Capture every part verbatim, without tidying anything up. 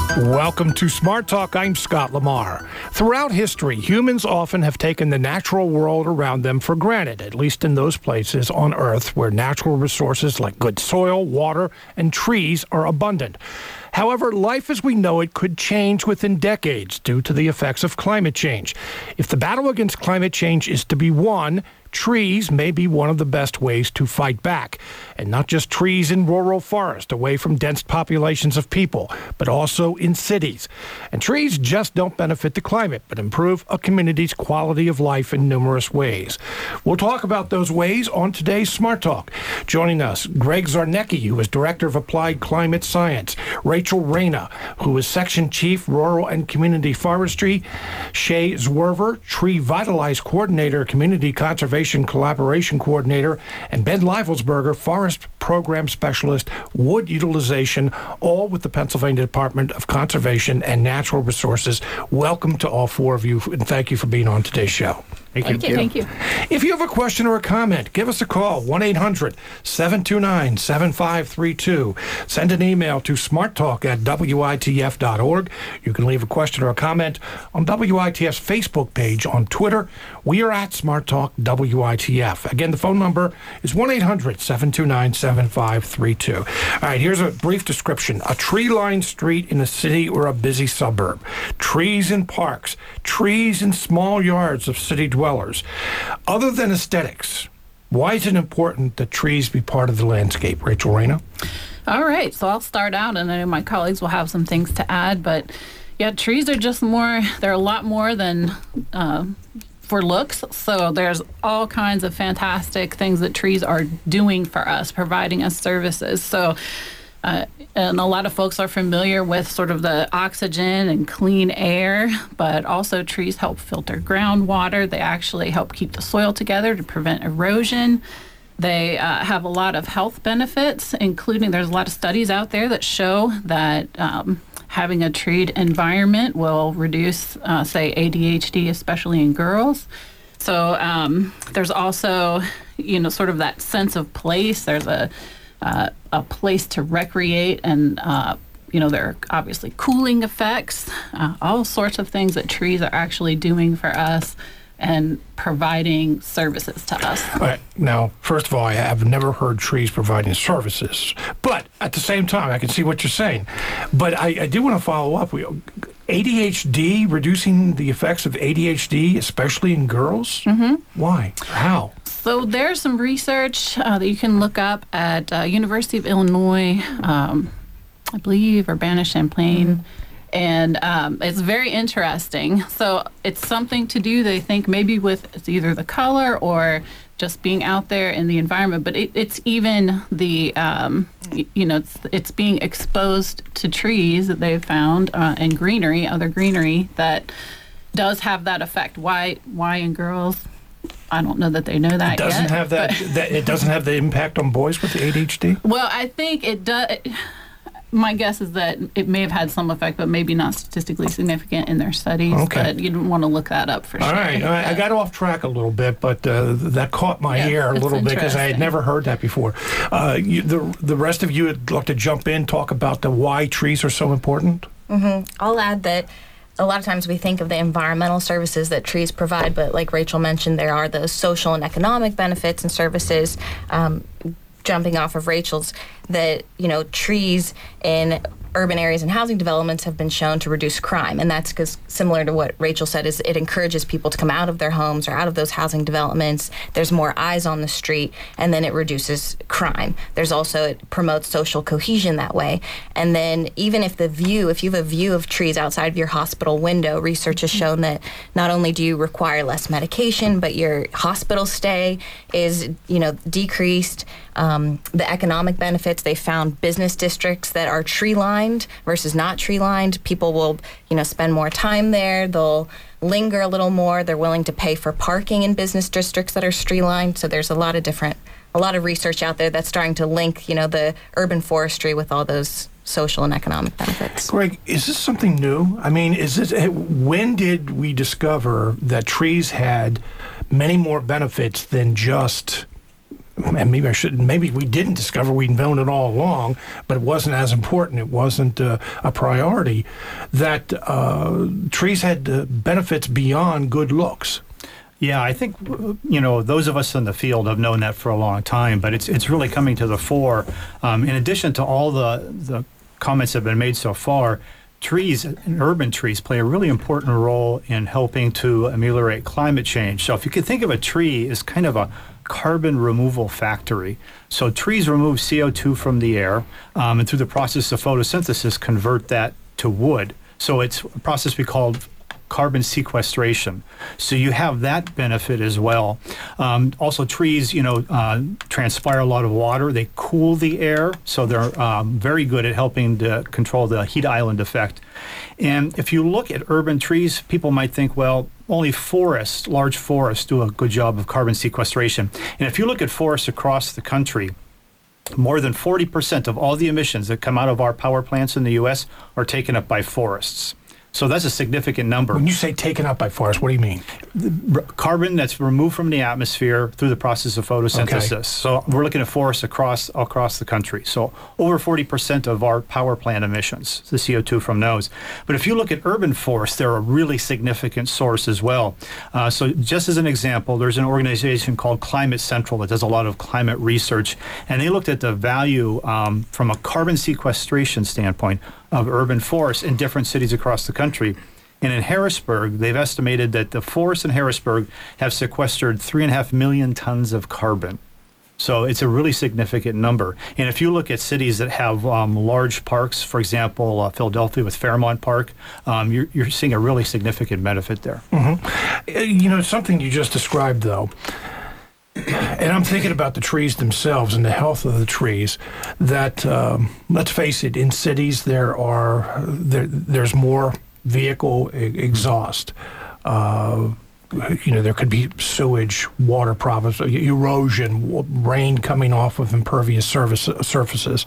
Welcome to Smart Talk. I'm Scott Lamar. Throughout history, humans often have taken the natural world around them for granted, at least in those places on Earth where natural resources like good soil, water, and trees are abundant. However, life as we know it could change within decades due to the effects of climate change. If the battle against climate change is to be won, trees may be one of the best ways to fight back. And not just trees in rural forest away from dense populations of people, but also in cities. And trees just don't benefit the climate, but improve a community's quality of life in numerous ways. We'll talk about those ways on today's Smart Talk. Joining us, Greg Zarnecki, who is Director of Applied Climate Science, Rachel Reyna, who is Section Chief, Rural and Community Forestry, Shay Zwerver, Tree Vitalize Coordinator, Community Conservation Collaboration Coordinator, and Ben Leivelsberger, Forest Program Specialist, Wood Utilization, all with the Pennsylvania Department of Conservation and Natural Resources. Welcome to all four of you, and thank you for being on today's show. Thank, thank you. you. Thank you. If you have a question or a comment, give us a call, one eight hundred seven two nine seven five three two. Send an email to smarttalk at W I T F dot org. You can leave a question or a comment on W I T F's Facebook page. On Twitter, we are at SmartTalk W I T F. Again, the phone number is one eight hundred seven two nine seven five three two. All right, here's a brief description. A tree-lined street in a city or a busy suburb. Trees in parks. Trees in small yards of city dwellers. Other than aesthetics, why is it important that trees be part of the landscape? Rachel Reyna? All right, so I'll start out, and I know my colleagues will have some things to add, but yeah, trees are just more, they're a lot more than uh, for looks. So there's all kinds of fantastic things that trees are doing for us, providing us services. So Uh, and a lot of folks are familiar with sort of the oxygen and clean air, but also trees help filter groundwater. They actually help keep the soil together to prevent erosion. They uh, have a lot of health benefits, including there's a lot of studies out there that show that um, having a treed environment will reduce, uh, say, A D H D, especially in girls. So um, there's also, you know, sort of that sense of place. There's a Uh, a place to recreate, and uh, you know, there are obviously cooling effects, uh, all sorts of things that trees are actually doing for us and providing services to us. All right. Now, first of all, I have never heard trees providing services, but at the same time, I can see what you're saying. But I, I do want to follow up. We, A D H D, reducing the effects of A D H D, especially in girls? Mm-hmm. Why? How? So there's some research uh, that you can look up at uh, University of Illinois, um, I believe, Urbana-Champaign, mm-hmm. and um, it's very interesting. So it's something to do, they think, maybe with it's either the color or just being out there in the environment, but it, it's even the, um, y- you know, it's, it's being exposed to trees that they've found uh, and greenery, other greenery, that does have that effect. Why, why in girls? I don't know that they know that it doesn't yet, have that, that. It doesn't have the impact on boys with the A D H D. Well, I think it does. My guess is that it may have had some effect, but maybe not statistically significant in their studies. Okay. But you'd want to look that up for all sure. Right, all right. I got off track a little bit, but uh, that caught my Yeah, ear a it's little bit because I had interesting. never heard that before. Uh, you, the the rest of you would like to jump in, talk about the why trees are so important. Mm-hmm. I'll add that a lot of times we think of the environmental services that trees provide, but like Rachel mentioned, there are those social and economic benefits and services. Um, jumping off of Rachel's, that, you know, trees in urban areas and housing developments have been shown to reduce crime. And that's because, similar to what Rachel said, is it encourages people to come out of their homes or out of those housing developments. There's more eyes on the street, and then it reduces crime. There's also, it promotes social cohesion that way. And then even if the view, if you have a view of trees outside of your hospital window, research has shown that not only do you require less medication, but your hospital stay is, you know, decreased. Um, the economic benefits, they found business districts that are tree-lined versus not tree-lined. People will, you know, spend more time there. They'll linger a little more. They're willing to pay for parking in business districts that are tree-lined. So there's a lot of different, a lot of research out there that's starting to link, you know, the urban forestry with all those social and economic benefits. Greg, is this something new? I mean, is this, when did we discover that trees had many more benefits than just and maybe I shouldn't, maybe we didn't discover, we'd known it all along, but it wasn't as important, it wasn't uh, a priority, that uh, trees had uh, benefits beyond good looks. Yeah, I think, you know, those of us in the field have known that for a long time, but it's it's really coming to the fore. Um, in addition to all the, the comments that have been made so far, trees, and urban trees, play a really important role in helping to ameliorate climate change. So if you could think of a tree as kind of a carbon removal factory. So trees remove C O two from the air, um, and through the process of photosynthesis, convert that to wood. So it's a process we call carbon sequestration. So you have that benefit as well. Um, also, trees, you know, uh, transpire a lot of water. They cool the air, so they're um, very good at helping to control the heat island effect. And if you look at urban trees, people might think, well, only forests, large forests, do a good job of carbon sequestration. And if you look at forests across the country, more than forty percent of all the emissions that come out of our power plants in the U S are taken up by forests. So that's a significant number. When you say taken up by forests, what do you mean? The carbon that's removed from the atmosphere through the process of photosynthesis. Okay. So we're looking at forests across across the country. So over forty percent of our power plant emissions, the C O two from those. But if you look at urban forests, they're a really significant source as well. Uh, so just as an example, there's an organization called Climate Central that does a lot of climate research, and they looked at the value um, from a carbon sequestration standpoint of urban forests in different cities across the country. And in Harrisburg, they've estimated that the forests in Harrisburg have sequestered three and a half million tons of carbon. So it's a really significant number. And if you look at cities that have um, large parks, for example, uh, Philadelphia with Fairmont Park, um, you're, you're seeing a really significant benefit there. Mm-hmm. You know, something you just described, though, and I'm thinking about the trees themselves and the health of the trees, that, um, let's face it, in cities there are there, there's more vehicle e- exhaust. Uh, you know, there could be sewage, water problems, erosion, rain coming off of impervious surface, surfaces.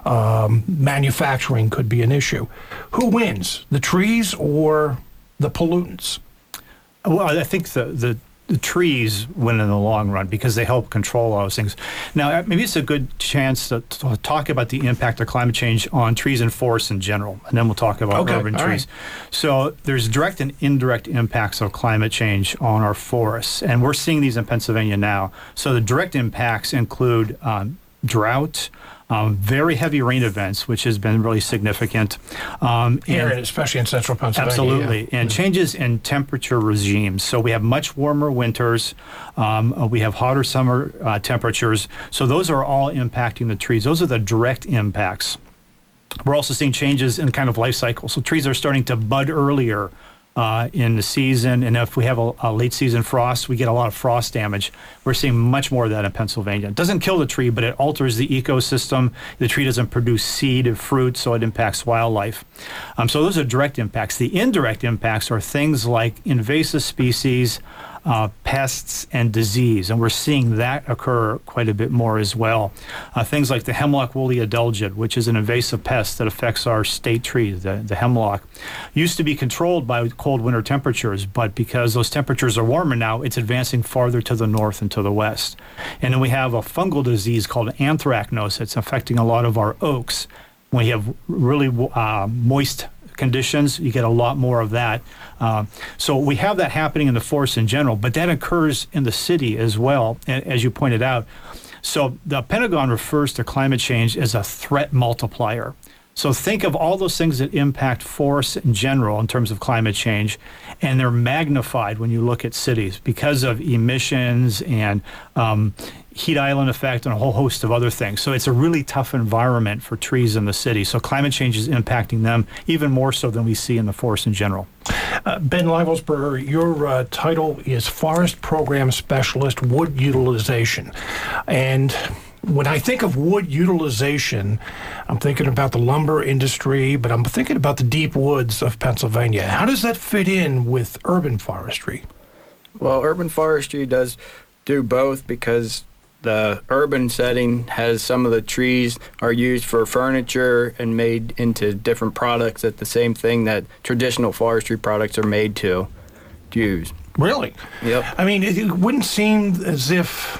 Um, manufacturing could be an issue. Who wins, the trees or the pollutants? Well, I think the the The trees win in the long run because they help control all those things. Now, maybe it's a good chance to, to talk about the impact of climate change on trees and forests in general, and then we'll talk about okay, urban trees. Right. So there's direct and indirect impacts of climate change on our forests, and we're seeing these in Pennsylvania now. So the direct impacts include um, drought, Um, very heavy rain events, which has been really significant. Um, Here, and especially in central Pennsylvania. Absolutely. Yeah. And mm-hmm. changes in temperature regimes. So we have much warmer winters. Um, uh, we have hotter summer uh, temperatures. So those are all impacting the trees. Those are the direct impacts. We're also seeing changes in kind of life cycle. So trees are starting to bud earlier Uh, in the season, and if we have a, a late season frost, we get a lot of frost damage. We're seeing much more of that in Pennsylvania. It doesn't kill the tree, but it alters the ecosystem. The tree doesn't produce seed or fruit, so it impacts wildlife. Um, so those are direct impacts. The indirect impacts are things like invasive species, uh, pests, and disease, and we're seeing that occur quite a bit more as well. Uh, things like the hemlock woolly adelgid, which is an invasive pest that affects our state tree, the, the hemlock, used to be controlled by cold winter temperatures, but because those temperatures are warmer now, it's advancing farther to the north and to the west. And then we have a fungal disease called anthracnose that's affecting a lot of our oaks. When you have really uh, moist conditions, you get a lot more of that. Uh, so we have that happening in the forest in general, but that occurs in the city as well, as you pointed out. So the Pentagon refers to climate change as a threat multiplier. So think of all those things that impact forests in general in terms of climate change, and they're magnified when you look at cities because of emissions and um, heat island effect and a whole host of other things. So it's a really tough environment for trees in the city. So climate change is impacting them even more so than we see in the forest in general. Uh, Ben Leibelsberger, your uh, title is Forest Program Specialist, Wood Utilization. And when I think of wood utilization, I'm thinking about the lumber industry, but I'm thinking about the deep woods of Pennsylvania. How does that fit in with urban forestry? Well, urban forestry does do both because the urban setting has some of the trees are used for furniture and made into different products that the same thing that traditional forestry products are made to use. Really? Yep. I mean, it, it wouldn't seem as if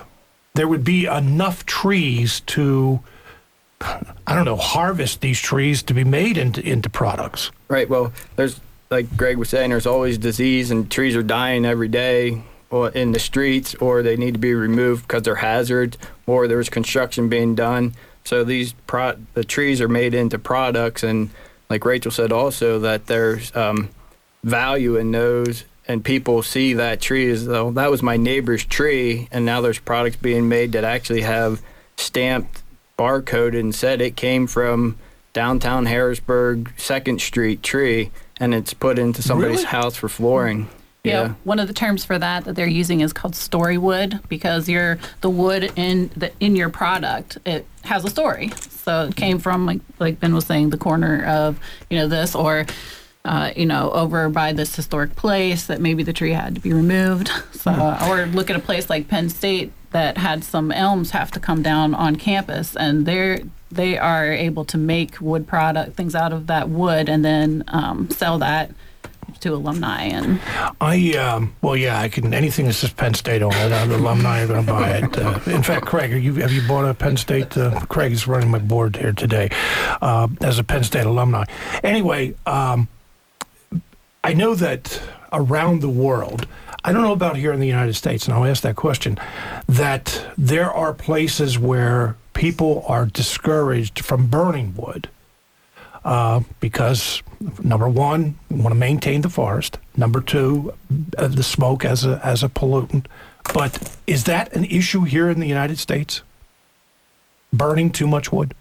there would be enough trees to, I don't know, harvest these trees to be made into, into products. Right. Well, there's, like Greg was saying, there's always disease and trees are dying every day or in the streets, or they need to be removed because they're hazards, or there's construction being done. So these pro- the trees are made into products, and like Rachel said also, that there's um, value in those, and people see that tree as though that was my neighbor's tree, and now there's products being made that actually have stamped, barcoded, and said it came from downtown Harrisburg, second Street tree, and it's put into somebody's Really? house for flooring. Yeah. Yeah. One of the terms for that that they're using is called story wood, because you're the wood in the in your product, it has a story. So it came from, like like Ben was saying, the corner of, you know, this, or uh, you know, over by this historic place that maybe the tree had to be removed. So uh, or look at a place like Penn State that had some elms have to come down on campus, and they're they are able to make wood product things out of that wood and then um, sell that to alumni. And I, um, well, yeah, I can, anything that says Penn State on it, uh, the alumni are going to buy it. Uh, in fact, Craig, are you, have you bought a Penn State? Uh, Craig is running my board here today uh, as a Penn State alumni. Anyway, um, I know that around the world, I don't know about here in the United States, and I'll ask that question, that there are places where people are discouraged from burning wood uh, because, number one, we want to maintain the forest. Number two, uh, the smoke as a as a pollutant. But is that an issue here in the United States? Burning too much wood?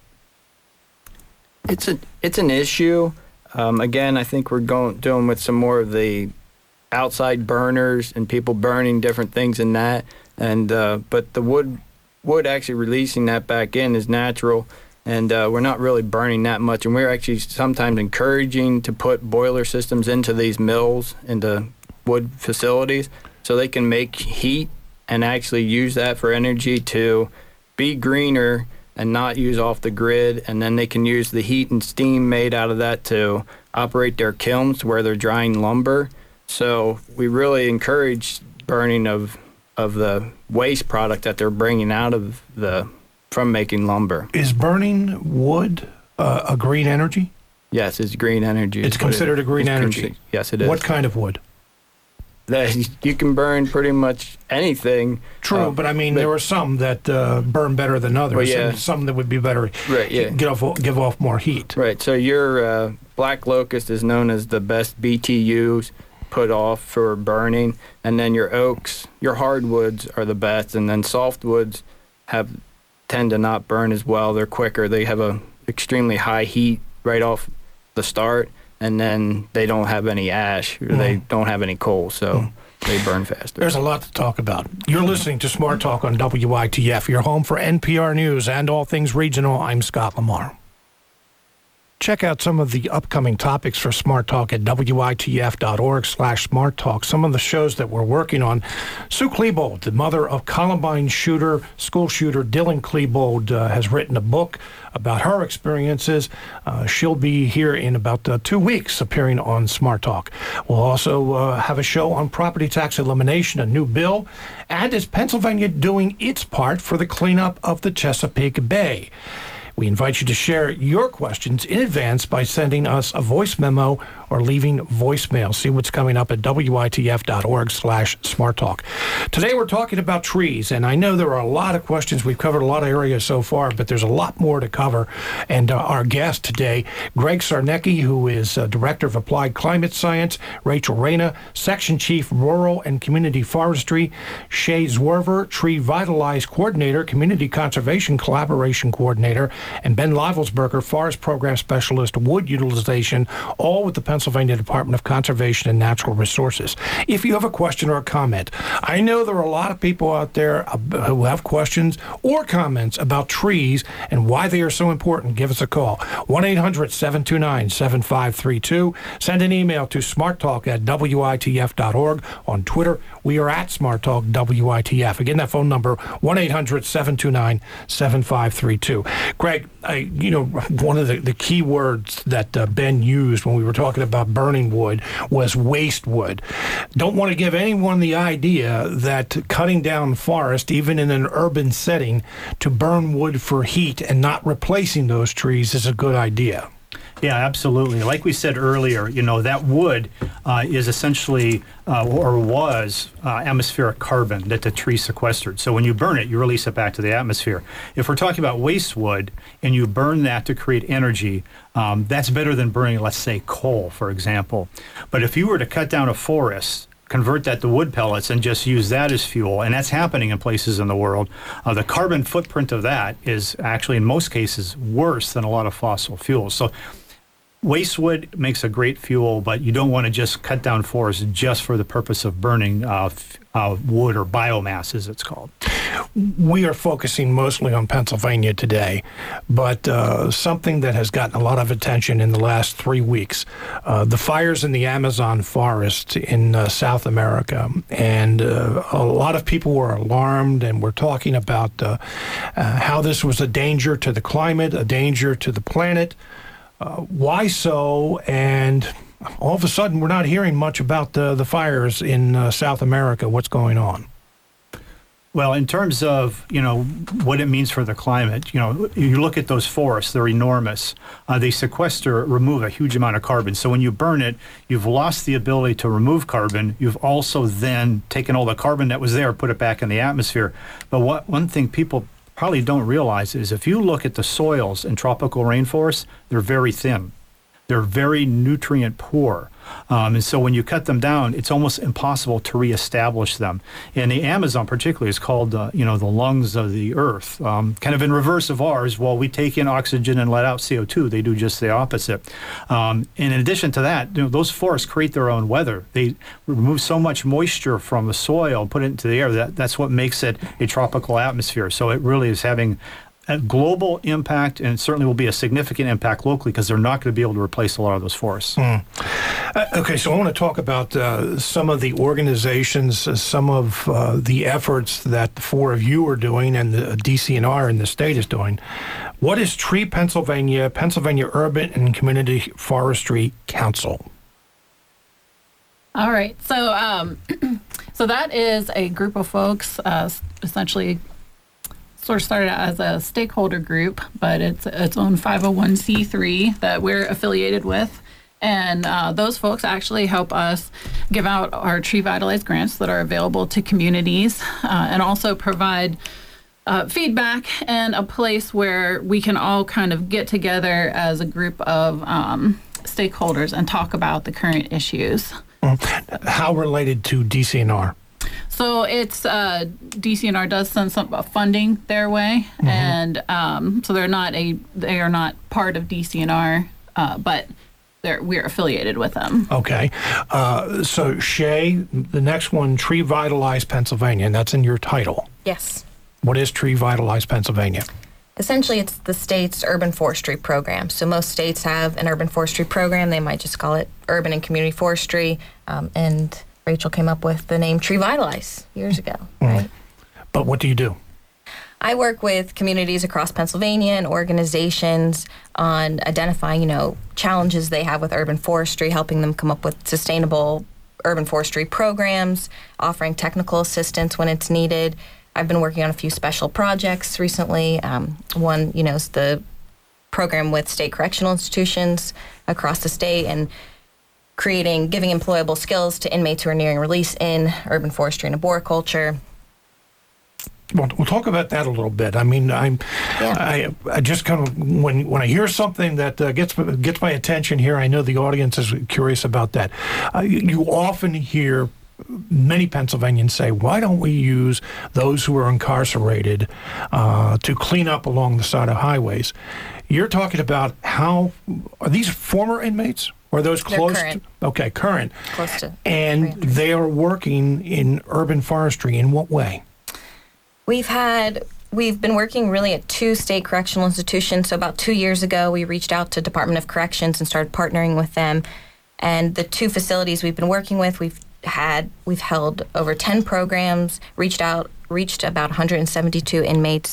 It's a it's an issue. Um, again, I think we're going doing with some more of the outside burners and people burning different things in that. And uh, but the wood wood actually releasing that back in is natural, and uh, we're not really burning that much. And we're actually sometimes encouraging to put boiler systems into these mills, into wood facilities, so they can make heat and actually use that for energy to be greener and not use off the grid. And then they can use the heat and steam made out of that to operate their kilns where they're drying lumber. So we really encourage burning of of the waste product that they're bringing out of the from making lumber. Is burning wood uh, a green energy? Yes, it's green energy. It's considered a green energy? Consi- yes, it is. What kind of wood? That you can burn pretty much anything. True, uh, but I mean, there are some that uh, burn better than others, Well, yeah. and some that would be better, Right, yeah. give off, give off more heat. Right. So your uh, black locust is known as the best B T Us put off for burning, and then your oaks, your hardwoods are the best, and then softwoods have tend to not burn as well. They're quicker. They have a extremely high heat right off the start, and then they don't have any ash, or mm. they don't have any coal, so mm. they burn faster. There's a lot to talk about. You're listening to Smart Talk on W I T F, your home for N P R News and all things regional. I'm Scott Lamar. Check out some of the upcoming topics for Smart Talk at W I T F dot org slash Smart Talk. Some of the shows that we're working on. Sue Klebold, the mother of Columbine shooter, school shooter Dylan Klebold, uh, has written a book about her experiences. Uh, she'll be here in about uh, two weeks appearing on Smart Talk. We'll also uh, have a show on property tax elimination, a new bill, and is Pennsylvania doing its part for the cleanup of the Chesapeake Bay? We invite you to share your questions in advance by sending us a voice memo or leaving voicemail. See what's coming up at W I T F dot org slash Smart Talk. Today we're talking about trees, and I know there are a lot of questions. We've covered a lot of areas so far, but there's a lot more to cover. And uh, our guest today, Greg Sarnecki, who is uh, Director of Applied Climate Science, Rachel Reyna, Section Chief, Rural and Community Forestry, Shay Zwerver, Tree Vitalize Coordinator, Community Conservation Collaboration Coordinator, and Ben Livelsberger, Forest Program Specialist, Wood Utilization, all with the Pennsylvania Department of Conservation and Natural Resources. If you have a question or a comment, I know there are a lot of people out there who have questions or comments about trees and why they are so important. Give us a call, one eight hundred seven two nine seven five three two. Send an email to smarttalk at W I T F dot org. On Twitter, we are at SmartTalk W I T F. Again, that phone number, one eight hundred seven two nine seven five three two. Greg, Mike, I, you know, one of the, the key words that uh, Ben used when we were talking about burning wood was waste wood. Don't want to give anyone the idea that cutting down forest, even in an urban setting, to burn wood for heat and not replacing those trees is a good idea. Yeah, absolutely. Like we said earlier, you know, that wood uh, is essentially, uh, or was, uh, atmospheric carbon that the tree sequestered. So when you burn it, you release it back to the atmosphere. If we're talking about waste wood and you burn that to create energy, um, that's better than burning, let's say, coal, for example. But if you were to cut down a forest, convert that to wood pellets and just use that as fuel, and that's happening in places in the world, uh, the carbon footprint of that is actually, in most cases, worse than a lot of fossil fuels. So waste wood makes a great fuel, but you don't want to just cut down forests just for the purpose of burning uh, f- uh, wood or biomass, as it's called. We are focusing mostly on Pennsylvania today, but uh, something that has gotten a lot of attention in the last three weeks, uh, the fires in the Amazon forest in uh, South America. And uh, a lot of people were alarmed, and we're talking about uh, uh, how this was a danger to the climate, a danger to the planet. Uh, why so? And all of a sudden, we're not hearing much about the, the fires in uh, South America. What's going on? Well, in terms of, you know, what it means for the climate, you know, you look at those forests, they're enormous. Uh, they sequester, remove a huge amount of carbon. So when you burn it, you've lost the ability to remove carbon. You've also then taken all the carbon that was there, put it back in the atmosphere. But what one thing people probably don't realize is if you look at the soils in tropical rainforests, they're very thin. They're very nutrient poor. Um, and so when you cut them down, it's almost impossible to reestablish them. And the Amazon particularly is called, uh, you know, the lungs of the earth, um, kind of in reverse of ours. While we take in oxygen and let out C O two, they do just the opposite. Um, and in addition to that, you know, those forests create their own weather. They remove so much moisture from the soil, put it into the air. That, that's what makes it a tropical atmosphere. So it really is having a global impact, and it certainly will be a significant impact locally because they're not going to be able to replace a lot of those forests. Mm. Uh, okay, so I want to talk about uh, some of the organizations, uh, some of uh, the efforts that the four of you are doing and the D C N R in the state is doing. What is Tree Pennsylvania, Pennsylvania Urban and Community Forestry Council? All right, so um, so that is a group of folks, uh, essentially sort of started out as a stakeholder group, but it's its own five oh one c three that we're affiliated with. And uh, those folks actually help us give out our Tree Vitalize grants that are available to communities uh, and also provide uh, feedback and a place where we can all kind of get together as a group of um, stakeholders and talk about the current issues. How related to D C N R? So it's uh, D C N R does send some uh, funding their way, mm-hmm. and um, so they're not a they are not part of D C N R, uh, but they're we're affiliated with them. Okay, uh, so Shay, the next one, Tree Vitalize Pennsylvania, and that's in your title. Yes. What is Tree Vitalize Pennsylvania? Essentially, it's the state's urban forestry program. So most states have an urban forestry program. They might just call it urban and community forestry, um, and Rachel came up with the name Tree Vitalize years ago, right? Mm. But what do you do? I work with communities across Pennsylvania and organizations on identifying, you know, challenges they have with urban forestry, helping them come up with sustainable urban forestry programs, offering technical assistance when it's needed. I've been working on a few special projects recently. Um, one, you know, is the program with state correctional institutions across the state and creating, giving employable skills to inmates who are nearing release in urban forestry and arboriculture. Well, we'll talk about that a little bit. I mean, I'm, yeah. I, I just kind of when when I hear something that uh, gets gets my attention here, I know the audience is curious about that. Uh, you, you often hear many Pennsylvanians say, "Why don't we use those who are incarcerated uh, to clean up along the side of highways?" You're talking about how are these former inmates? Or are those close They're current. to? Okay, current. Close to. And they are working in urban forestry. In what way? We've had, we've been working really at two state correctional institutions. So about two years ago, we reached out to Department of Corrections and started partnering with them. And the two facilities we've been working with, we've had, we've held over ten programs, reached out, reached about one hundred seventy-two inmates,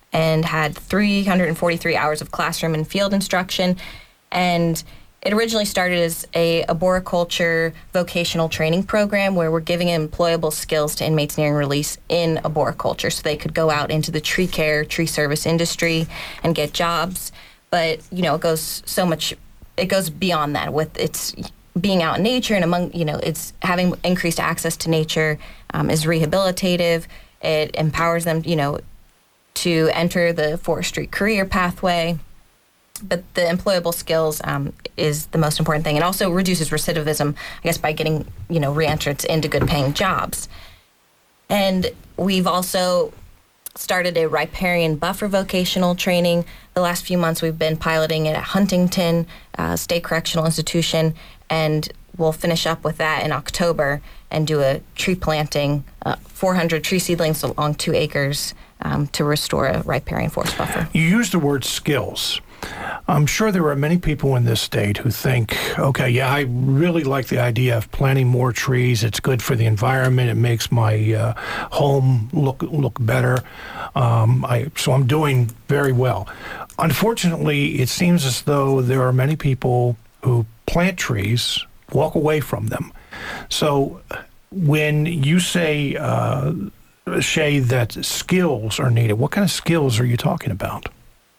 and had three hundred forty-three hours of classroom and field instruction. And it originally started as a arboriculture vocational training program where we're giving employable skills to inmates nearing release in arboriculture so they could go out into the tree care, tree service industry and get jobs. But, you know, it goes so much, it goes beyond that with its being out in nature and among, you know, it's having increased access to nature um, is rehabilitative. It empowers them, you know, to enter the forestry career pathway. But the employable skills um, is the most important thing. It also reduces recidivism, I guess, by getting, you know, reentrants into good-paying jobs. And we've also started a riparian buffer vocational training. The last few months we've been piloting it at Huntington uh, State Correctional Institution, and we'll finish up with that in October and do a tree planting, uh, four hundred tree seedlings along two acres um, to restore a riparian forest buffer. You used the word skills. I'm sure there are many people in this state who think, okay, yeah, I really like the idea of planting more trees. It's good for the environment. It makes my uh, home look look better. Um, I, so I'm doing very well. Unfortunately, it seems as though there are many people who plant trees, walk away from them. So when you say, uh, Shay, that skills are needed, what kind of skills are you talking about?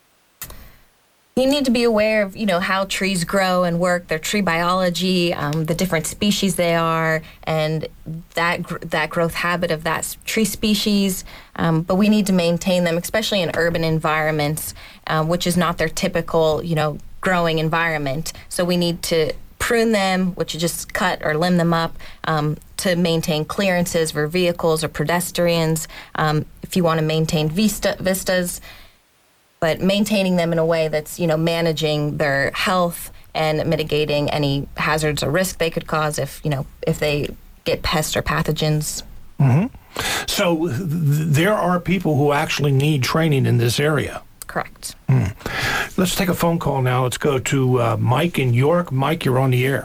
You need to be aware of, you know, how trees grow and work, their tree biology, um, the different species they are, and that gr- that growth habit of that s- tree species. Um, but we need to maintain them, especially in urban environments, um, which is not their typical, you know, growing environment. So we need to prune them, which is just cut or limb them up, um, to maintain clearances for vehicles or pedestrians. Um, if you want to maintain vista- vistas. But maintaining them in a way that's, you know, managing their health and mitigating any hazards or risk they could cause if, you know, if they get pests or pathogens. Mm-hmm. So th- there are people who actually need training in this area. Correct. Mm. Let's take a phone call now. Let's go to uh, Mike in York. Mike, you're on the air.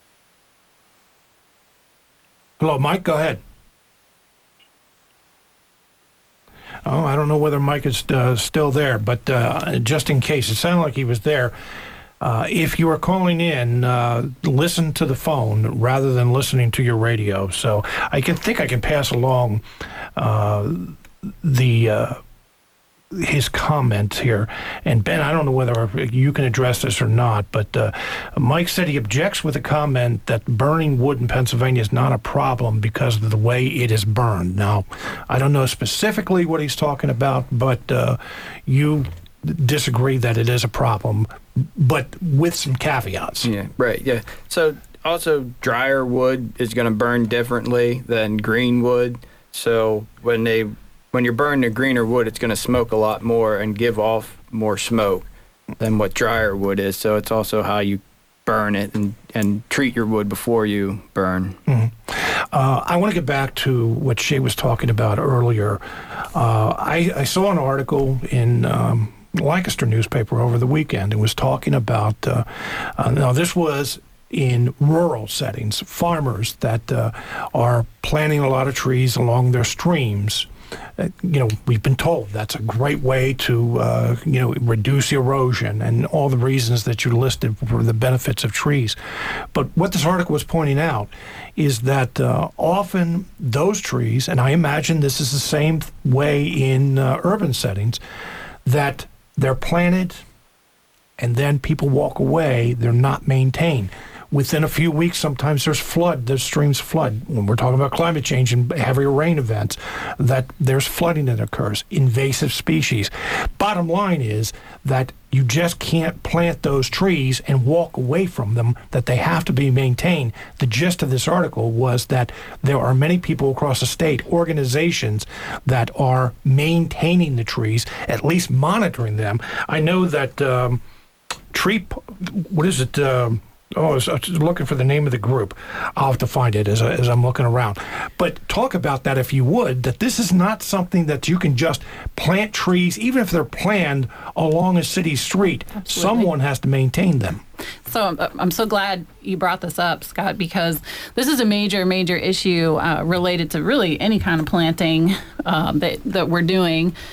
Hello, Mike, go ahead. Oh, I don't know whether Mike is uh, still there, but uh, just in case, it sounded like he was there. Uh, if you are calling in, uh, listen to the phone rather than listening to your radio. So I can think I can pass along uh, the uh, his comment here. And Ben, I don't know whether you can address this or not, but uh, Mike said he objects with a comment that burning wood in Pennsylvania is not a problem because of the way it is burned. Now, I don't know specifically what he's talking about, but uh, you disagree that it is a problem, but with some caveats. Yeah, right, yeah. So also drier wood is going to burn differently than green wood. So when they when you're burning the greener wood, it's going to smoke a lot more and give off more smoke than what drier wood is. So it's also how you burn it and, and treat your wood before you burn. Mm-hmm. Uh, I want to get back to what Shay was talking about earlier. Uh, I, I saw an article in um, Lancaster newspaper over the weekend. It was talking about, uh, uh, now this was in rural settings, farmers that uh, are planting a lot of trees along their streams. Uh, you know, we've been told that's a great way to, uh, you know, reduce erosion and all the reasons that you listed for the benefits of trees. But what this article was pointing out is that uh, often those trees, and I imagine this is the same way in uh, urban settings, that they're planted and then people walk away, they're not maintained. Within a few weeks, sometimes there's flood, there's streams flood. When we're talking about climate change and heavier rain events, that there's flooding that occurs, invasive species. Bottom line is that you just can't plant those trees and walk away from them, that they have to be maintained. The gist of this article was that there are many people across the state, organizations that are maintaining the trees, at least monitoring them. I know that um, tree, what is it, um, Oh, I was looking for the name of the group. I'll have to find it as, I, as I'm looking around. But talk about that, if you would, that this is not something that you can just plant trees, even if they're planned along a city street. Absolutely. Someone has to maintain them. So I'm, I'm so glad you brought this up, Scott, because this is a major, major issue uh, related to really any kind of planting uh, that, that we're doing.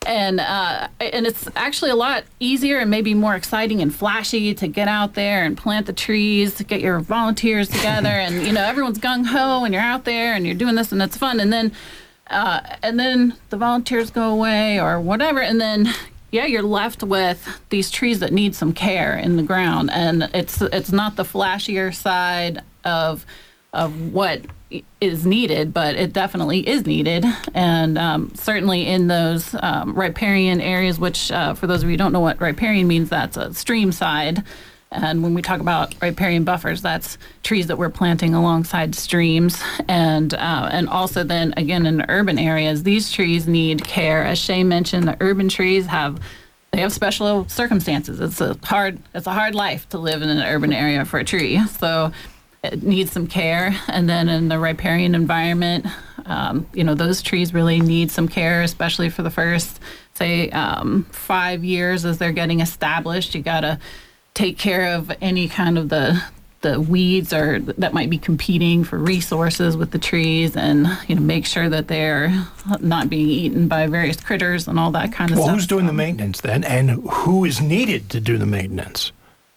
and uh, and it's actually a lot easier and maybe more exciting and flashy to get out there and plant the trees, to get your volunteers together, and you know everyone's gung ho, and you're out there and you're doing this, and it's fun, and then uh, and then the volunteers go away or whatever, and then yeah, you're left with these trees that need some care in the ground, and it's it's not the flashier side of of what is needed, but it definitely is needed. And um, certainly in those um, riparian areas, which uh, for those of you who don't know what riparian means, that's a stream side. And when we talk about riparian buffers, that's trees that we're planting alongside streams. And uh, and also then, again, in the urban areas, these trees need care. As Shay mentioned, the urban trees have they have special circumstances. It's a hard it's a hard life to live in an urban area for a tree. So it needs some care. And then in the riparian environment, um, you know, those trees really need some care, especially for the first, say, um, five years as they're getting established. You got to take care of any kind of the the weeds or that might be competing for resources with the trees, and you know make sure that they're not being eaten by various critters and all that kind of well, stuff. Well, who's doing the maintenance then, and who is needed to do the maintenance?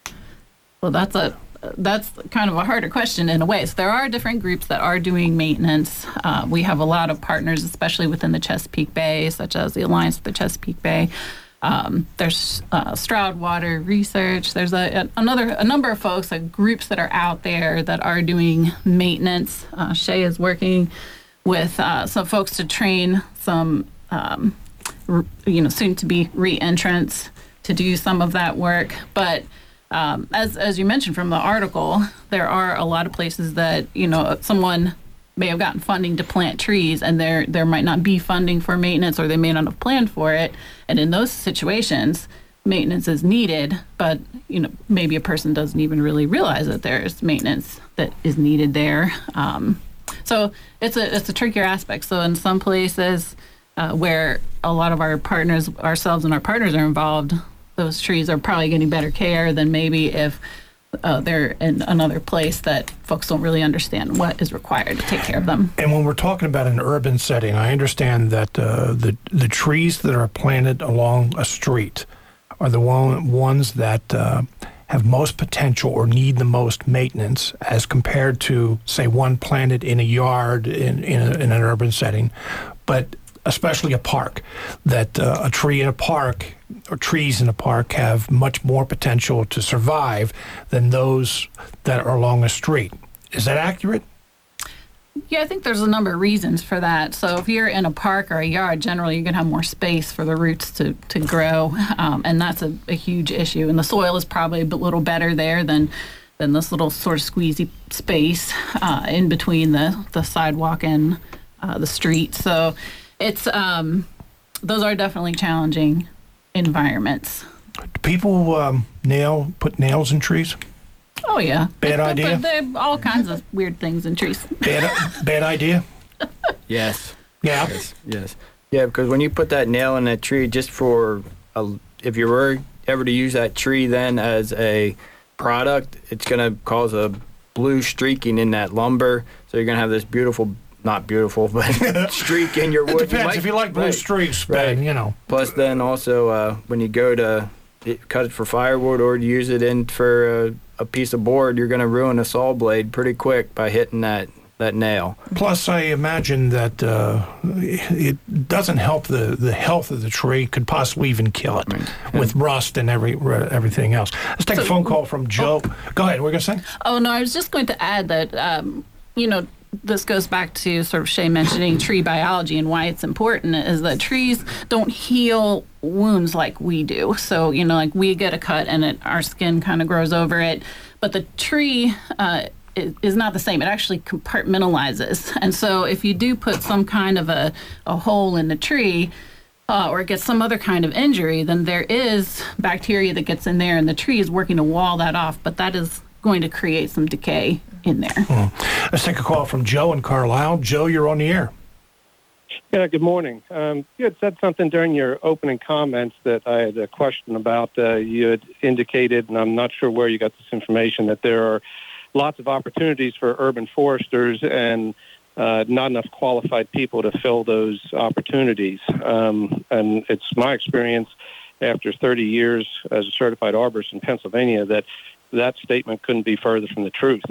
Well, that's a that's kind of a harder question in a way. So there are different groups that are doing maintenance. Uh, we have a lot of partners, especially within the Chesapeake Bay, such as the Alliance for the Chesapeake Bay. Um, there's uh, Stroud Water Research. There's a, a another a number of folks, uh, groups that are out there that are doing maintenance. Uh, Shay is working with uh, some folks to train some, um, re, you know, soon to be re-entrants to do some of that work. But um, as as you mentioned from the article, there are a lot of places that you know someone may have gotten funding to plant trees, and there there might not be funding for maintenance, or they may not have planned for it. And in those situations, maintenance is needed, but you know maybe a person doesn't even really realize that there's maintenance that is needed there. Um, so it's a it's a trickier aspect. So in some places uh, where a lot of our partners, ourselves and our partners are involved, those trees are probably getting better care than maybe if Uh, they're in another place that folks don't really understand what is required to take care of them. And when we're talking about an urban setting, I understand that uh, the the trees that are planted along a street are the one, ones that uh, have most potential or need the most maintenance as compared to, say, one planted in a yard in, in, a, in an urban setting. But especially a park, that uh, a tree in a park or trees in a park have much more potential to survive than those that are along a street. Is that accurate? Yeah, I think there's a number of reasons for that. So if you're in a park or a yard, generally you're going to have more space for the roots to, to grow, um, and that's a, a huge issue. And the soil is probably a little better there than than this little sort of squeezy space uh, in between the, the sidewalk and uh, the street. So it's um, those are definitely challenging environments. Do people um, nail put nails in trees? Oh yeah, Bad they, idea. They, they, all kinds of weird things in trees. Bad bad idea. Yes. Yeah. Yes. Yes. Yeah, because when you put that nail in that tree, just for a, if you were ever to use that tree then as a product, it's going to cause a blue streaking in that lumber. So you're going to have this beautiful. Not beautiful, but streak in your wood. It depends. You might, if you like blue right, streaks, right. then, you know. Plus, then also, uh, when you go to it, cut it for firewood or use it in for a, a piece of board, you're going to ruin a saw blade pretty quick by hitting that, that nail. Plus, I imagine that uh, it doesn't help the, the health of the tree, could possibly even kill it right. with yeah. rust and every everything else. Let's take so, a phone call from Joe. Oh. Go ahead. What were you going to say? Oh, no, I was just going to add that, um, you know, this goes back to sort of Shay mentioning tree biology and why it's important is that trees don't heal wounds like we do. So, you know, like we get a cut and it, our skin kind of grows over it, but the tree uh, is, is not the same. It actually compartmentalizes. And so if you do put some kind of a, a hole in the tree, Uh, or it gets some other kind of injury, then there is bacteria that gets in there and the tree is working to wall that off, but that is going to create some decay in there. Hmm. Let's take a call from Joe in Carlisle. Joe, you're on the air. Yeah, good morning. Um, you had said something during your opening comments that I had a question about. Uh, you had indicated, and I'm not sure where you got this information, that there are lots of opportunities for urban foresters and uh, not enough qualified people to fill those opportunities. Um, and it's my experience after thirty years as a certified arborist in Pennsylvania that that statement couldn't be further from the truth.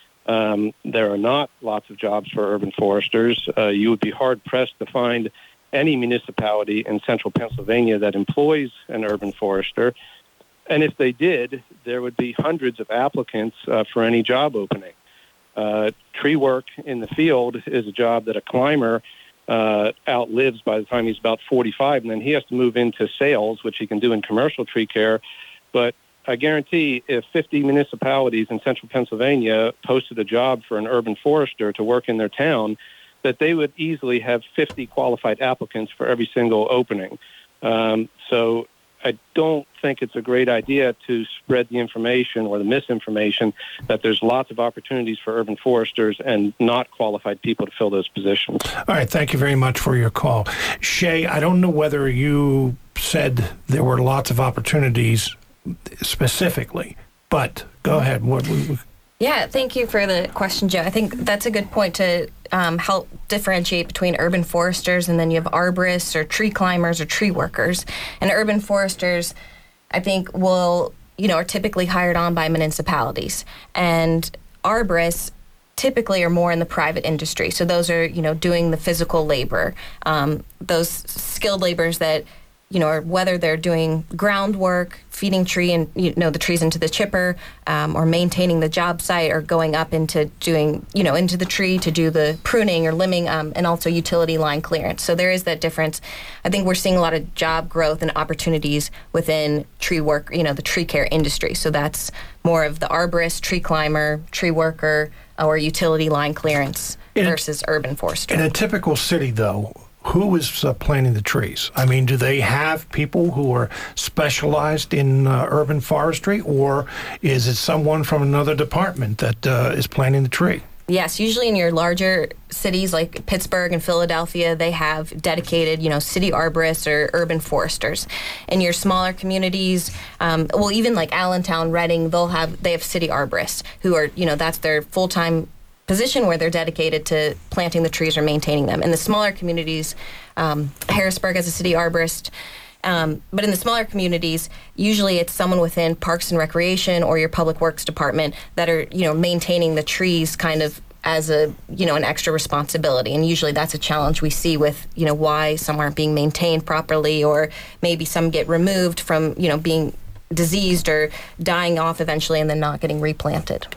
Um, there are not lots of jobs for urban foresters. Uh, you would be hard-pressed to find any municipality in central Pennsylvania that employs an urban forester. And if they did, there would be hundreds of applicants uh, for any job opening. Uh, tree work in the field is a job that a climber uh, outlives by the time he's about forty-five, and then he has to move into sales, which he can do in commercial tree care. But I guarantee if fifty municipalities in central Pennsylvania posted a job for an urban forester to work in their town, that they would easily have fifty qualified applicants for every single opening. Um, so I don't think it's a great idea to spread the information or the misinformation that there's lots of opportunities for urban foresters and not qualified people to fill those positions. All right, thank you very much for your call. Shay, I don't know whether you said there were lots of opportunities specifically, but go ahead. What? Yeah, thank you for the question, Joe. I think that's a good point to um, help differentiate between urban foresters and then you have arborists or tree climbers or tree workers. And urban foresters, I think, will, you know, are typically hired on by municipalities. And arborists typically are more in the private industry. So those are, you know, doing the physical labor, um, those skilled laborers that, you know, or whether they're doing groundwork, feeding tree and, you know, the trees into the chipper, um, or maintaining the job site, or going up into doing, you know, into the tree to do the pruning or limbing, um, and also utility line clearance. So there is that difference. I think we're seeing a lot of job growth and opportunities within tree work, you know, the tree care industry. So that's more of the arborist, tree climber, tree worker, or utility line clearance in versus a, urban forester. In a typical city, though, who is uh, planting the trees? I mean, do they have people who are specialized in uh, urban forestry, or is it someone from another department that uh, is planting the tree? Yes, usually in your larger cities like Pittsburgh and Philadelphia, they have dedicated, you know, city arborists or urban foresters. In your smaller communities, um, well, even like Allentown, Reading, they'll have they have city arborists who are, you know, that's their full-time position where they're dedicated to planting the trees or maintaining them. In the smaller communities, um, Harrisburg has a city arborist, um, but in the smaller communities, usually it's someone within Parks and Recreation or your Public Works Department that are, you know, maintaining the trees kind of as a, you know, an extra responsibility. And usually that's a challenge we see with, you know, why some aren't being maintained properly, or maybe some get removed from, you know, being diseased or dying off eventually and then not getting replanted.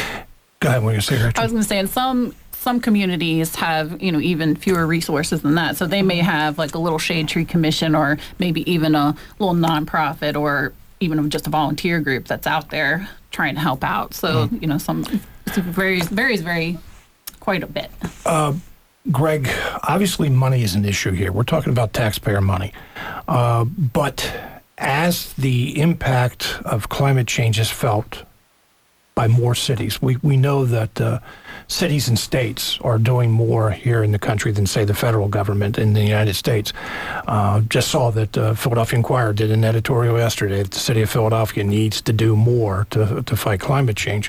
Go ahead, what you say, Rachel? I was going to say, in some some communities have, you know, even fewer resources than that. So they may have like a little shade tree commission, or maybe even a little nonprofit, or even just a volunteer group that's out there trying to help out. So, mm. you know, some it varies, varies very quite a bit. Uh, Greg, obviously money is an issue here. We're talking about taxpayer money. Uh, but as the impact of climate change is felt by more cities. We we know that uh, cities and states are doing more here in the country than, say, the federal government in the United States. Uh, just saw that uh, Philadelphia Inquirer did an editorial yesterday that the city of Philadelphia needs to do more to, to fight climate change.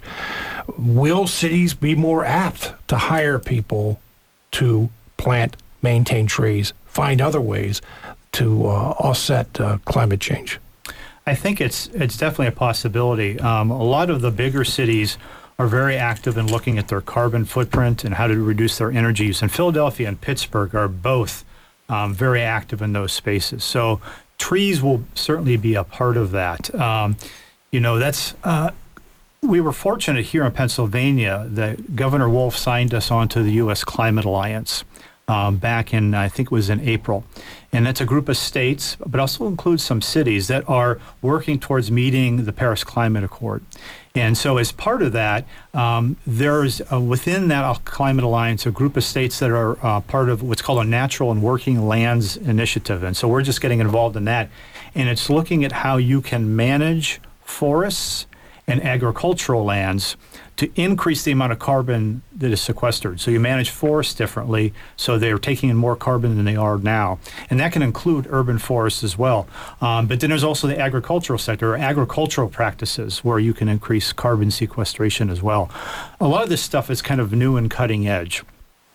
Will cities be more apt to hire people to plant, maintain trees, find other ways to uh, offset uh, climate change? I think it's it's definitely a possibility. Um, a lot of the bigger cities are very active in looking at their carbon footprint and how to reduce their energy use. And Philadelphia and Pittsburgh are both um, very active in those spaces. So trees will certainly be a part of that. Um, you know, that's uh, we were fortunate here in Pennsylvania that Governor Wolf signed us onto the U S Climate Alliance um, back in, I think it was in April. And that's a group of states, but also includes some cities that are working towards meeting the Paris Climate Accord. And so as part of that, um, there's uh, within that Climate Alliance a group of states that are uh, part of what's called a Natural and Working Lands Initiative. And so we're just getting involved in that. And it's looking at how you can manage forests and agricultural lands to increase the amount of carbon that is sequestered. So you manage forests differently, so they're taking in more carbon than they are now. And that can include urban forests as well. Um, but then there's also the agricultural sector, or agricultural practices, where you can increase carbon sequestration as well. A lot of this stuff is kind of new and cutting edge.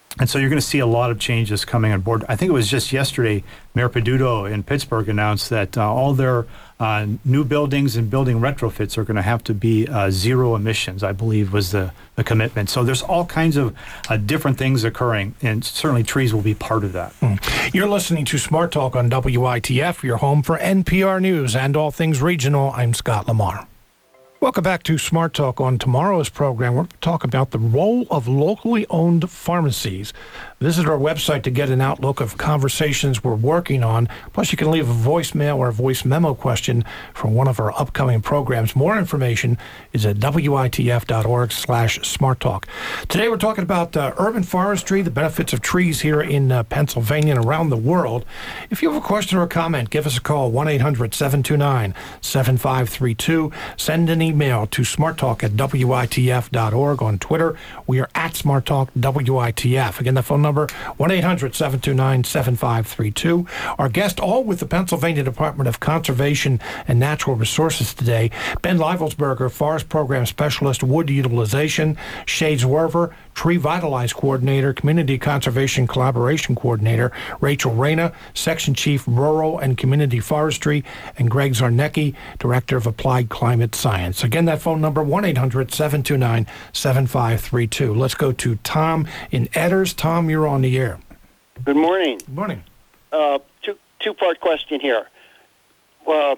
And so you're going to see a lot of changes coming on board. I think it was just yesterday, Mayor Peduto in Pittsburgh announced that uh, all their uh, new buildings and building retrofits are going to have to be uh, zero emissions, I believe was the, the commitment. So there's all kinds of uh, different things occurring, and certainly trees will be part of that. Mm. You're listening to Smart Talk on W I T F, your home for N P R News and all things regional. I'm Scott Lamar. Welcome back to Smart Talk. On tomorrow's program, we're going to talk about the role of locally owned pharmacies. Visit our website to get an outlook of conversations we're working on. Plus, you can leave a voicemail or a voice memo question for one of our upcoming programs. More information is at witf.org slash smart talk. Today, we're talking about uh, urban forestry, the benefits of trees here in uh, Pennsylvania and around the world. If you have a question or a comment, give us a call, one eight hundred seven two nine seven five three two. Send an email to smarttalk at w i t f dot org. On Twitter, we are at smarttalk W I T F. Again, the phone number, one eight hundred seven two nine seven five three two. Our guest, all with the Pennsylvania Department of Conservation and Natural Resources today, Ben Leivelsberger, Forest Program Specialist, Wood Utilization, Shades Werver, Tree Vitalize Coordinator, Community Conservation Collaboration Coordinator, Rachel Reyna, Section Chief, Rural and Community Forestry, and Greg Zarnecki, Director of Applied Climate Science. Again, that phone number, one eight hundred seven two nine seven five three two. Let's go to Tom in Edders. Tom, you're on the air. Good morning. Good morning. Uh, two, two-part question here. Well,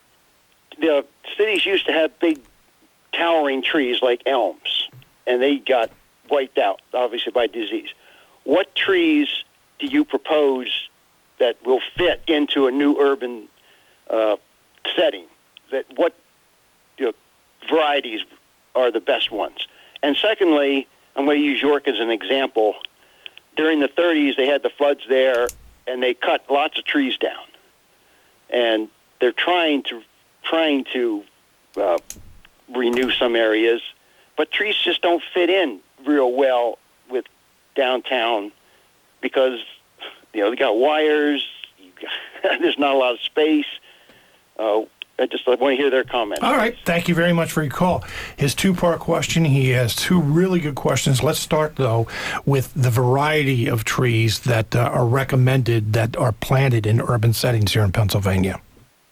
the cities used to have big towering trees like elms, and they got wiped out, obviously, by disease. What trees do you propose that will fit into a new urban uh, setting? That what you know, varieties are the best ones? And secondly, I'm going to use York as an example. During the thirties, they had the floods there, and they cut lots of trees down. And they're trying to trying to uh, renew some areas, but trees just don't fit in real well with downtown because you know they got wires. You got, there's not a lot of space. Uh, I just I want to hear their comments. All right. Thank you very much for your call. His two-part question, he has two really good questions. Let's start, though, with the variety of trees that uh, are recommended that are planted in urban settings here in Pennsylvania.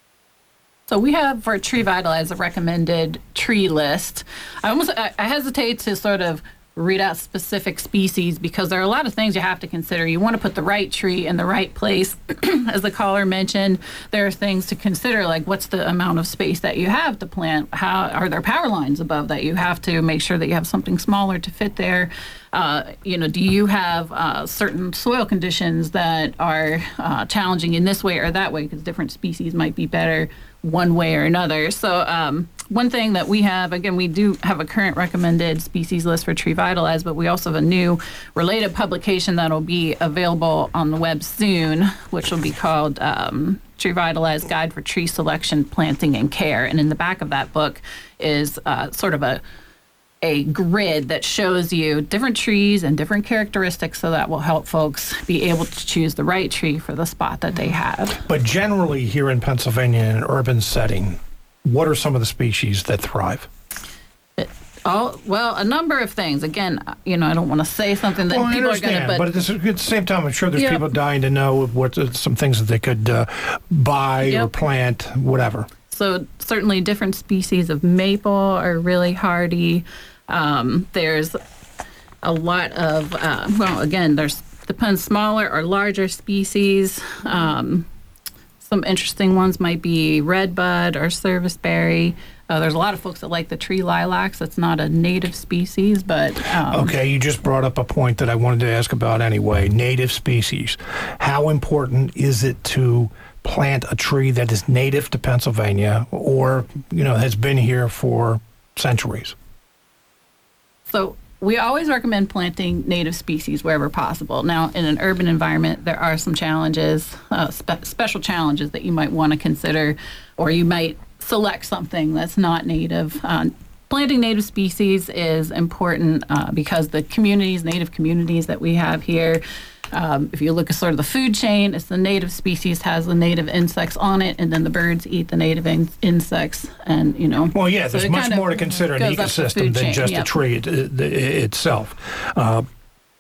So we have for Tree Vitalize a recommended tree list. I almost I, I hesitate to sort of read out specific species because there are a lot of things you have to consider. You want to put the right tree in the right place. As the caller mentioned, there are things to consider, like what's the amount of space that you have to plant? How are there power lines above that? You have to make sure that you have something smaller to fit there. Uh, you know, do you have uh, certain soil conditions that are uh, challenging in this way or that way? Because different species might be better one way or another. So um, one thing that we have, again, we do have a current recommended species list for Tree Vitalize, but we also have a new related publication that will be available on the web soon, which will be called um, Tree Vitalize Guide for Tree Selection, Planting, and Care. And in the back of that book is uh, sort of a a grid that shows you different trees and different characteristics, so that will help folks be able to choose the right tree for the spot that they have. But generally here in Pennsylvania, in an urban setting, what are some of the species that thrive? It, all, well, a number of things. Again, you know, I don't want to say something that well, people I are going to... But, but at, the, at the same time, I'm sure there's yeah. people dying to know what uh, some things that they could uh, buy yep. or plant, whatever. So certainly different species of maple are really hardy. Um, there's a lot of, uh, well, again, there's depends smaller or larger species. Um, some interesting ones might be redbud or serviceberry. Uh, there's a lot of folks that like the tree lilacs. That's not a native species, but... Um, okay, you just brought up a point that I wanted to ask about anyway. Native species. How important is it to plant a tree that is native to Pennsylvania or, you know, has been here for centuries? So we always recommend planting native species wherever possible. Now, in an urban environment, there are some challenges, uh, spe- special challenges that you might want to consider, or you might select something that's not native. Uh, planting native species is important uh, because the communities, native communities that we have here, Um, if you look at sort of the food chain, it's the native species has the native insects on it, and then the birds eat the native in- insects, and you know. Well, yeah, so there's much more to consider an ecosystem than chain. just yep. a tree it, it, itself. Uh,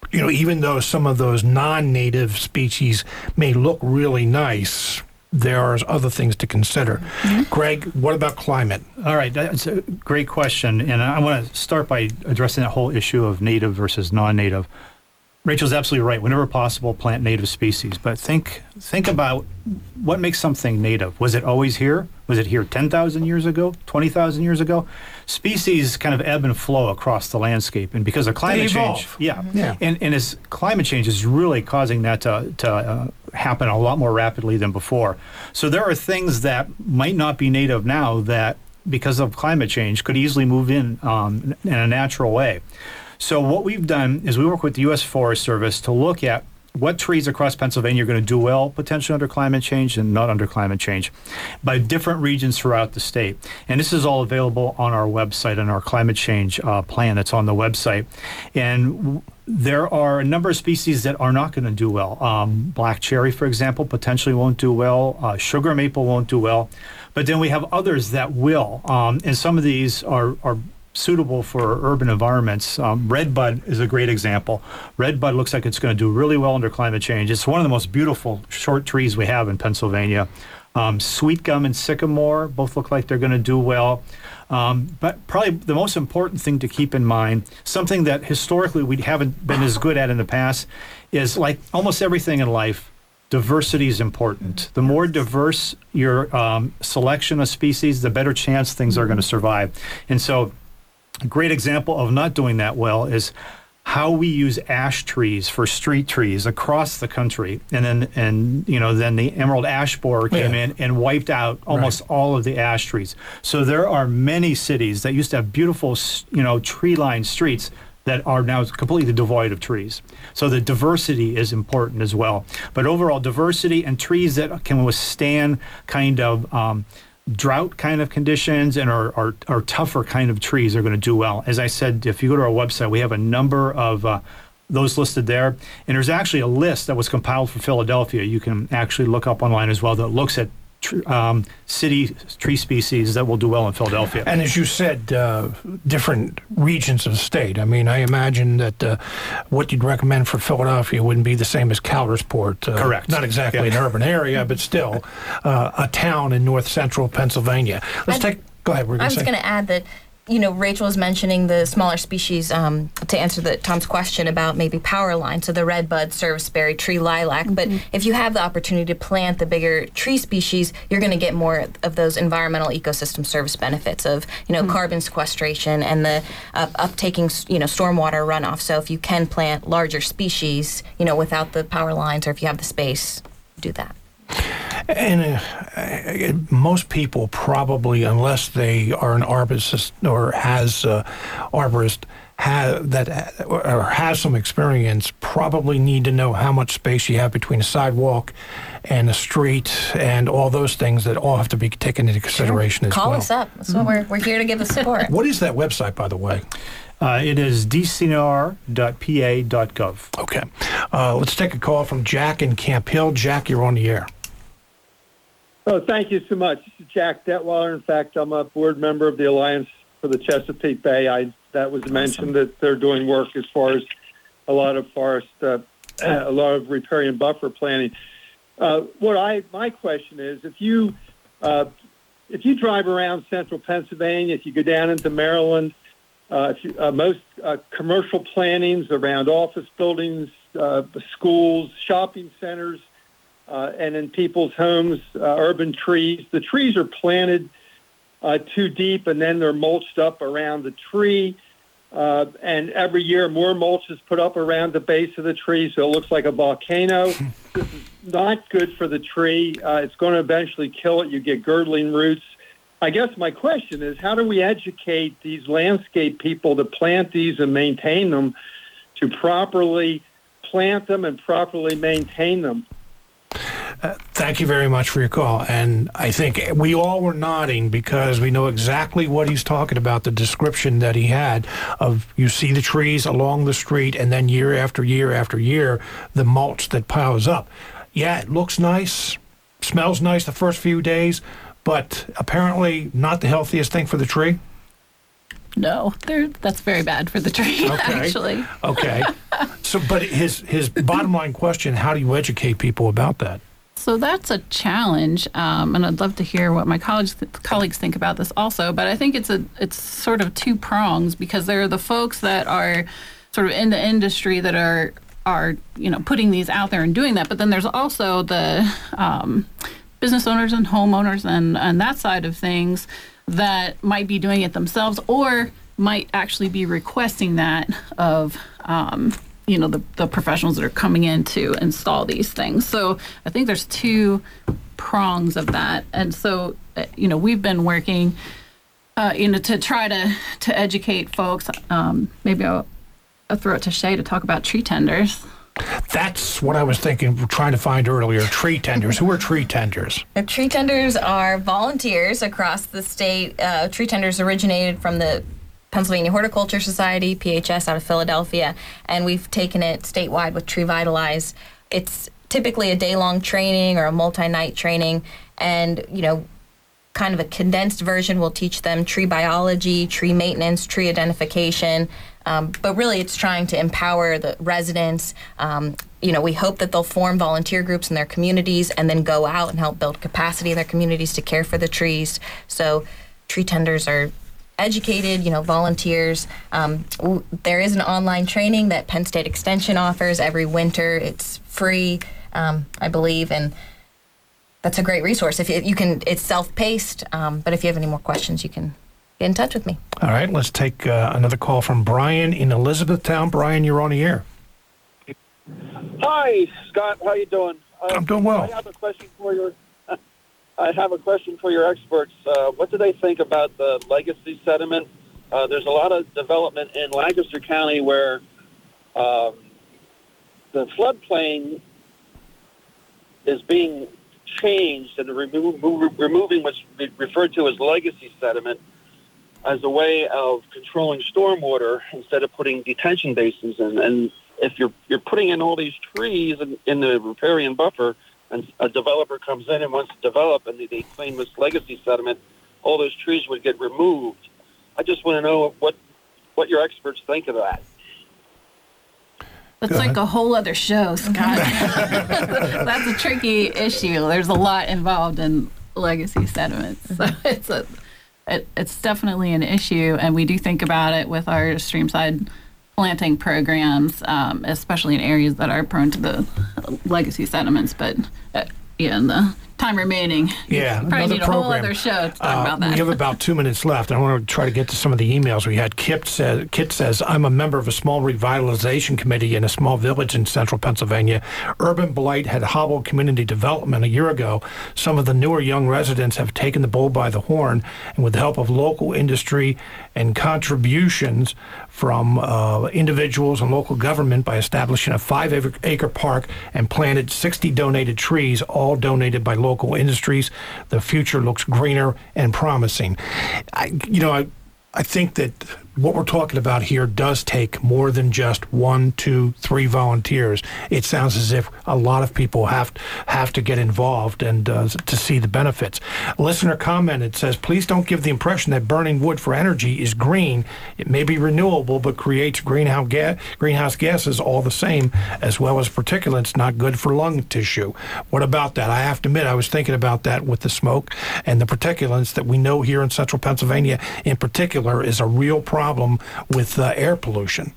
you know, even though some of those non-native species may look really nice, there are other things to consider. Mm-hmm. Greg, what about climate? All right, that's a great question, and I want to start by addressing that whole issue of native versus non-native. Rachel's absolutely right. Whenever possible, plant native species. But think think about what makes something native. Was it always here? Was it here ten thousand years ago, twenty thousand years ago? Species kind of ebb and flow across the landscape. And because of climate change, yeah, mm-hmm. yeah. And, and as climate change is really causing that to, to uh, happen a lot more rapidly than before. So there are things that might not be native now that, because of climate change, could easily move in um, in a natural way. So what we've done is we work with the U S Forest Service to look at what trees across Pennsylvania are going to do well potentially under climate change and not under climate change by different regions throughout the state. And this is all available on our website and our climate change uh, plan that's on the website. And w- there are a number of species that are not going to do well. Um, black cherry, for example, potentially won't do well. Uh, sugar maple won't do well. But then we have others that will. Um, and some of these are, are suitable for urban environments. Um, redbud is a great example. Redbud looks like it's going to do really well under climate change. It's one of the most beautiful short trees we have in Pennsylvania. Um, sweet gum and sycamore both look like they're going to do well. Um, but probably the most important thing to keep in mind, something that historically we haven't been as good at in the past, is like almost everything in life, diversity is important. The more diverse your um, selection of species, the better chance things are going to survive. And so a great example of not doing that well is how we use ash trees for street trees across the country. And then, and you know, then the emerald ash borer came Yeah. in and wiped out almost Right. all of the ash trees. So there are many cities that used to have beautiful, you know, tree-lined streets that are now completely devoid of trees. So the diversity is important as well. But overall, diversity and trees that can withstand kind of um, drought kind of conditions and are, are, are tougher kind of trees are going to do well. As I said, if you go to our website, we have a number of uh, those listed there. And there's actually a list that was compiled for Philadelphia. You can actually look up online as well that looks at tr- um, city tree species that will do well in Philadelphia. And as you said, uh, different regions of the state. I mean, I imagine that uh, what you'd recommend for Philadelphia wouldn't be the same as Coudersport. Uh, Correct. Not exactly Yeah. an urban area, but still uh, a town in north central Pennsylvania. Let's I- take. Go ahead. We're I going was to say. going to add that, you know, Rachel was mentioning the smaller species um, to answer the, Tom's question about maybe power line, so the redbud, serviceberry, tree lilac. Mm-hmm. But if you have the opportunity to plant the bigger tree species, you're going to get more of those environmental ecosystem service benefits of, you know, mm-hmm. carbon sequestration and the uh, uptaking, you know, stormwater runoff. So if you can plant larger species, you know, without the power lines, or if you have the space, do that. And uh, most people probably, unless they are an arborist or has uh, arborist have that or has some experience, probably need to know how much space you have between a sidewalk and a street and all those things that all have to be taken into consideration Sure. as Call well. us up. That's what we're we're here to give the support. What is that website, by the way? Uh, it is d c n r dot p a dot gov. Okay. Uh, let's take a call from Jack in Camp Hill. Jack, you're on the air. Oh, thank you so much. This is Jack Detweiler. In fact, I'm a board member of the Alliance for the Chesapeake Bay. I that was mentioned that they're doing work as far as a lot of forest, uh, a lot of riparian buffer planning. Uh, what I my question is, if you uh, if you drive around central Pennsylvania, if you go down into Maryland, uh, if you, uh, most uh, commercial plantings around office buildings, uh, schools, shopping centers, uh, and in people's homes, uh, urban trees, the trees are planted uh, too deep, and then they're mulched up around the tree. Uh, and every year, more mulch is put up around the base of the tree, so it looks like a volcano. This is not good for the tree. Uh, it's going to eventually kill it. You get girdling roots. I guess my question is, how do we educate these landscape people to plant these and maintain them, to properly plant them and properly maintain them? Uh, thank you very much for your call. And I think we all were nodding because we know exactly what he's talking about, the description that he had of you see the trees along the street and then year after year after year, the mulch that piles up. Yeah, it looks nice, smells nice the first few days, but apparently not the healthiest thing for the tree. No, they're, that's very bad for the tree, Okay. actually. Okay. So, but his his bottom line question: how do you educate people about that? So that's a challenge, um, and I'd love to hear what my colleagues colleagues think about this also. But I think it's a it's sort of two prongs, because there are the folks that are sort of in the industry that are are you know putting these out there and doing that. But then there's also the um, business owners and homeowners and and that side of things that might be doing it themselves or might actually be requesting that of. Um, you know, the, the professionals that are coming in to install these things. So I think there's two prongs of that. And so, uh, you know, we've been working, uh, you know, to try to, to educate folks. Um, maybe I'll, I'll throw it to Shay to talk about tree tenders. That's what I was thinking, trying to find earlier. Tree tenders. Who are tree tenders? The tree tenders are volunteers across the state. Uh, tree tenders originated from the Pennsylvania Horticulture Society, P H S, out of Philadelphia, and we've taken it statewide with Tree Vitalize. It's typically a day-long training or a multi-night training, and, you know, kind of a condensed version will teach them tree biology, tree maintenance, tree identification, um, but really it's trying to empower the residents. Um, you know, we hope that they'll form volunteer groups in their communities and then go out and help build capacity in their communities to care for the trees. So tree tenders are educated, you know, volunteers. Um, w- there is an online training that Penn State Extension offers every winter. It's free, um, I believe, and that's a great resource. If you, you can, it's self-paced, um, but if you have any more questions, you can get in touch with me. All right, let's take uh, another call from Brian in Elizabethtown. Brian, you're on the air. Hi, Scott. How you doing? Uh, I'm doing well. I have a question for your. I have a question for your experts. Uh, what do they think about the legacy sediment? Uh, there's a lot of development in Lancaster County where um, the floodplain is being changed and remo- removing what's referred to as legacy sediment as a way of controlling stormwater instead of putting detention basins in. And if you're you're putting in all these trees in, in the riparian buffer, and a developer comes in and wants to develop, and they, they claim this legacy sediment, all those trees would get removed. I just want to know what what your experts think of that. That's like a whole other show, Scott. That's a tricky issue. There's a lot involved in legacy sediments. So it's a, it, it's definitely an issue, and we do think about it with our streamside planting programs, um, especially in areas that are prone to the legacy sediments. But uh, yeah, in the time remaining, yeah, you probably need a program. whole other show to talk uh, about that. We have about two minutes left. I want to try to get to some of the emails we had. Kip says, Kit says, I'm a member of a small revitalization committee in a small village in central Pennsylvania. Urban blight had hobbled community development a year ago. Some of the newer young residents have taken the bull by the horn, and with the help of local industry and contributions from uh, individuals and local government by establishing a five-acre park and planted sixty donated trees, all donated by local industries. The future looks greener and promising. I, you know, I, I think that what we're talking about here does take more than just one, two, three volunteers. It sounds as if a lot of people have have to get involved and uh, to see the benefits. A listener commented, says, please don't give the impression that burning wood for energy is green. It may be renewable, but creates greenhouse, ga- greenhouse gases all the same, as well as particulates not good for lung tissue. What about that? I have to admit, I was thinking about that with the smoke and the particulates that we know here in central Pennsylvania in particular is a real problem. problem with uh, air pollution.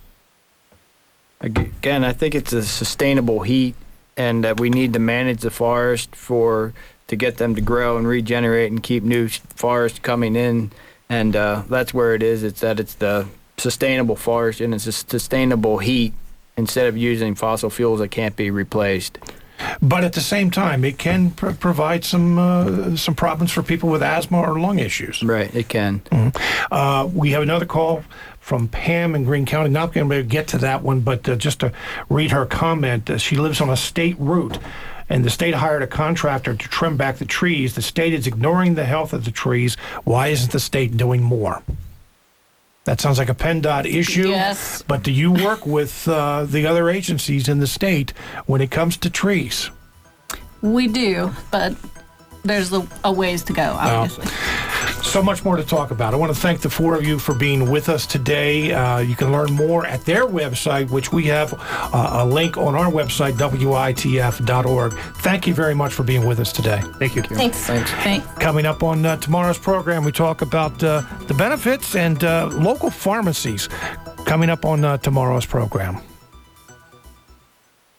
Again, I think it's a sustainable heat, and that we need to manage the forest for to get them to grow and regenerate and keep new forests coming in. And uh, that's where it is. It's that it's the sustainable forest and it's a sustainable heat instead of using fossil fuels that can't be replaced. But at the same time, it can pr- provide some uh, some problems for people with asthma or lung issues. Right, it can. Mm-hmm. Uh, we have another call from Pam in Greene County. Not going to get to that one, but uh, just to read her comment, uh, she lives on a state route, and the state hired a contractor to trim back the trees. The state is ignoring the health of the trees. Why isn't the state doing more? That sounds like a PennDOT issue. Yes. But do you work with uh, the other agencies in the state when it comes to trees? We do, but there's a, a ways to go, obviously. Uh, So much more to talk about. I want to thank the four of you for being with us today. Uh, you can learn more at their website, which we have uh, a link on our website, W I T F dot org. Thank you very much for being with us today. Thank you. Thanks. Thanks. Thanks. Coming up on uh, tomorrow's program, we talk about uh, the benefits and uh, local pharmacies. Coming up on uh, tomorrow's program.